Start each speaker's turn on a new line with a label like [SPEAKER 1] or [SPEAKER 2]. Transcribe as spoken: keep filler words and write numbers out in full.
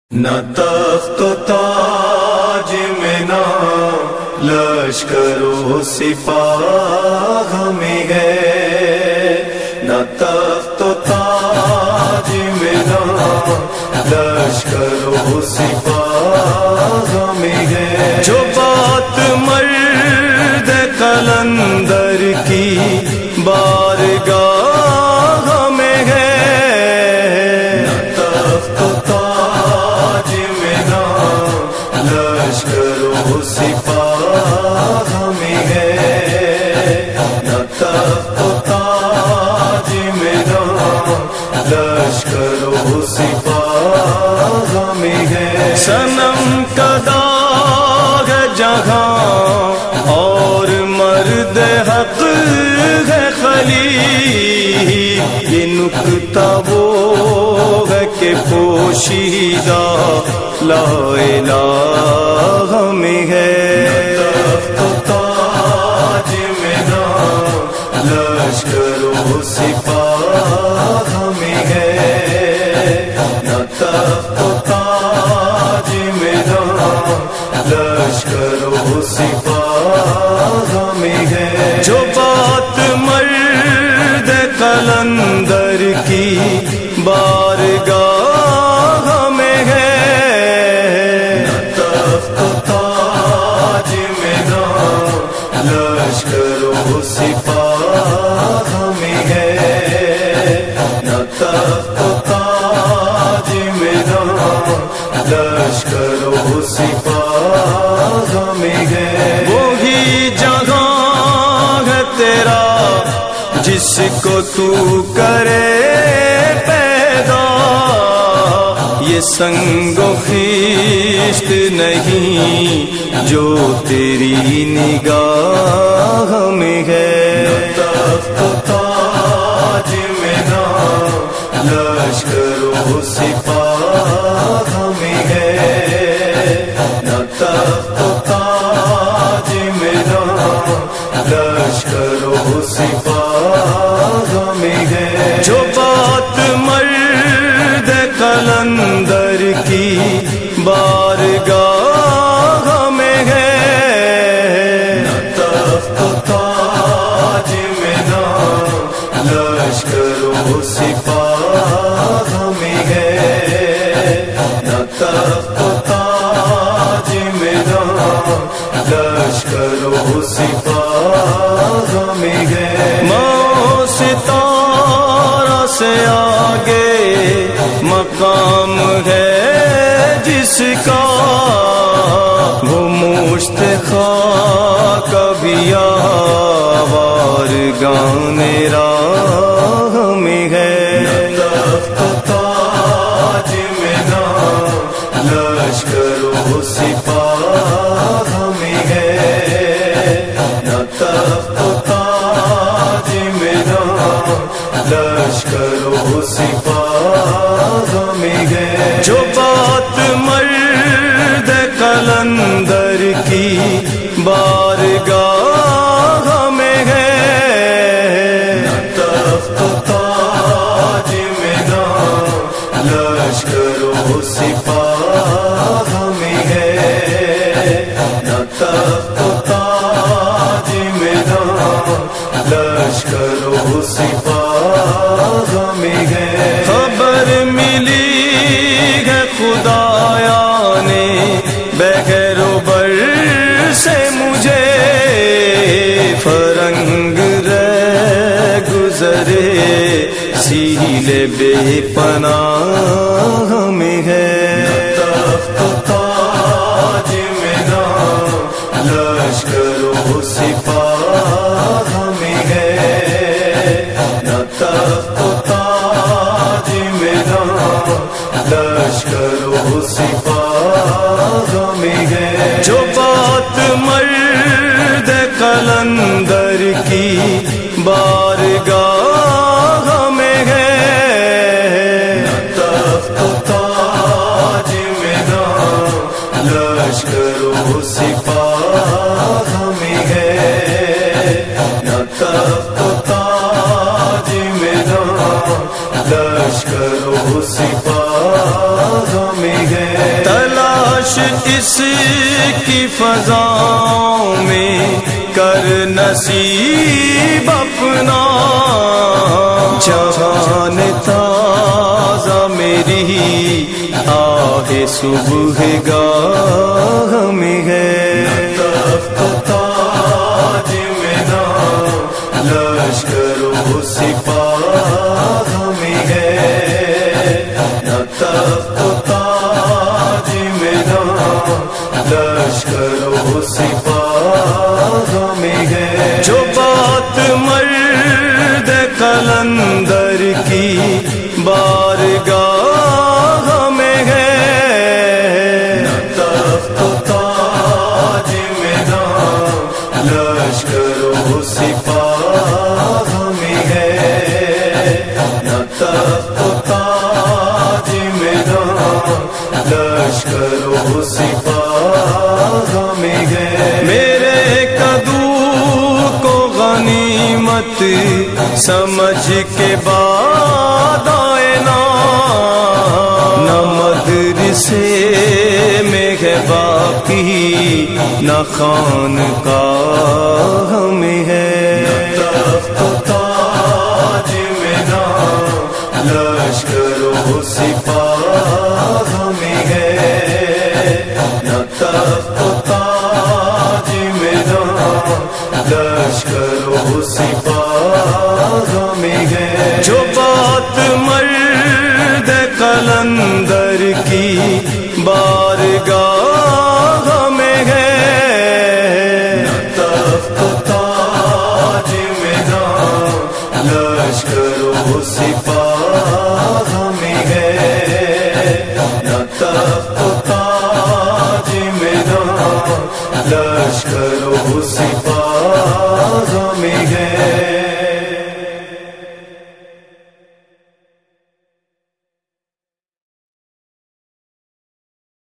[SPEAKER 1] نہ تخت و تاج میں نہ لشکر و سپاہ میں ہے، نہ تخت و تاج میں نہ لشکر و سپاہ میں ہے، جو بات مرد قلندر کی بارگاہ میں ہے، نہ تخت و تاج میں نہ لشکر و سپاہ میں ہے، نہ تخت و تاج میں نہ لشکر و سپاہ میں ہے، صنم کا داغ جہاں اور مرد حق ہے خلیل، یہ نکتہ وہ ہے کہ پوشیدہ لا الہ میں ہے، تخت و تاج میں نہ لشکر و سپاہ میں ہے، نہ تخت و تاج میں نہ لشکر و سپاہ میں ہے، جو بات مرد قلندر کی بارگاہ میں ہے، نہ تخت و تاج میں نہ لشکر و سپاہ میں ہے، نہ تخت و تاج میں نہ لشکر و سپاہ میں ہے، وہی جہاں ہے تیرا جس کو تو کرے پیدا، یہ سنگ و خیشت نہیں جو تیری نگاہ میں ہے، نہ تخت و تاج میں نہ لشکر و سپاہ میں ہے، نہ تخت و تاج میں نہ لشکر و سپاہ میں ہے، جو بات مرد قلندر کی بارگاہ میں ہے، نہ تخت و تاج میں نہ لشکر و سپاہ میں ہے، نہ تخت و تاج میں نہ لشکر و سپاہ میں ہے، ماں ستارہ سے آگے مقام ہے جس کا، وہ مشت خاک بھی آوار گانے راہ میں ہے، نہ تخت و تاج میں نہ لشکر و سپاہ میں ہے، نہ تخت و تاج میں نہ لشکر و سپاہ میں ہے، جو بات مرد قلندر کی بارگاہ میں ہے، نہ تخت و تاج میں نہ لشکر و سپاہ میں ہے، نہ تخت و تاج میں نہ لشکر و سپاہ میں ہے، خبر ملی ہے خدایا نے بغیر و بر سے مجھے، فرنگ رہ گزرے سیل بے پناہ میں ہے، نہ تخت و تاج میں نہ لشکر و سپاہ میں ہے، نہ تخت و تاج میں نہ لشکر و سپاہ میں ہے، جو بات مرد قلندر کی بارگاہ میں ہے، نہ تخت و تاج میں نہ لشکر و سپاہ میں ہے، نہ تخت و تاج میں نہ لشکر و سپاہ میں ہے۔ اس کی فضاؤں میں کر نصیب اپنا، جہان تازہ میری آہ صبح گاہ میں ہے، تخت تاج میں نہ لشکر و سپاہ میں ہے، نہ تخت تاج میں نہ لشکر و سپاہ میں ہے، جو بات مرد قلندر کی بارگاہ میں ہے، نہ تخت تاج میں نہ لشکر و سپاہ میں ہے، نہ تخت تاج میں نہ لشکر و سپاہ میں ہے، میرے کدو کو غنیمت سمجھ کے بعد آئے نا، نہ مدرسے میں ہے باقی نہ خانقاہ میں ہے، نہ تخت تاج میں نہ لشکر و سپاہ میں ہے، نہ تخت تاج میں نہ لشکر و سپاہ میں ہے، جو بات مرد قلندر کی بارگاہ میں ہے، نہ تخت تاج میں نہ لشکر و سپاہ میں ہے، نہ تخت تاج میں نہ لشکر و سپاہ میں ہے۔